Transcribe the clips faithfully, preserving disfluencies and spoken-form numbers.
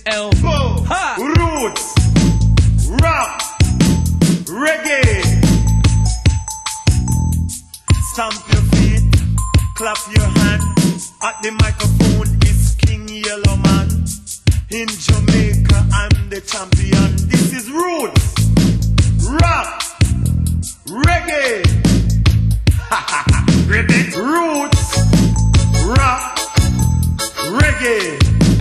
L. Soul, Ha! roots, rap, reggae. Stamp your feet, clap your hands. At the microphone is King Yellow Man. In Jamaica, I'm the champion. This is roots, rap, reggae. Ready? Roots, rap, reggae.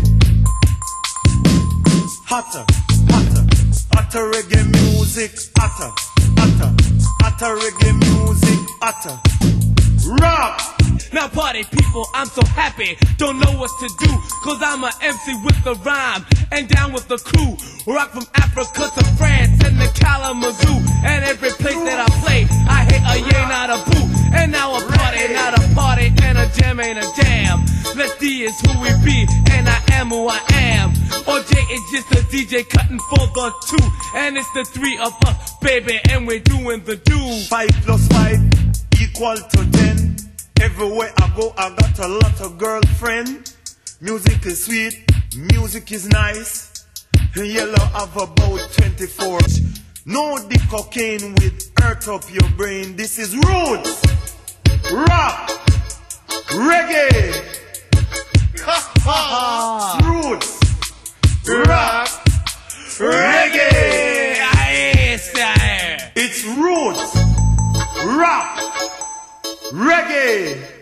Hotter, hotter, hotter reggae music. Hotter, hotter, hotter reggae music. Hotter, rap. Now party people, I'm so happy, don't know what to do, cause I'm a M C with the rhyme, and down with the crew. Rock from Africa to France and the Kalamazoo, and every place that I play, I hit a yay, not a boo. And now a party, not a party, and a jam ain't a jam. Let's D is who we be, and I am who I am. O J is just a D J cutting for the two, and it's the three of us, baby, and we're doing the do. Five plus five equal to ten. Everywhere I go, I got a lot of girlfriend. Music is sweet, music is nice. Yellow have about twenty-four. No, the cocaine will hurt up your brain. This is roots, rap, reggae. Roots, rap, reggae. Aye, sir. It's roots, rap, reggae.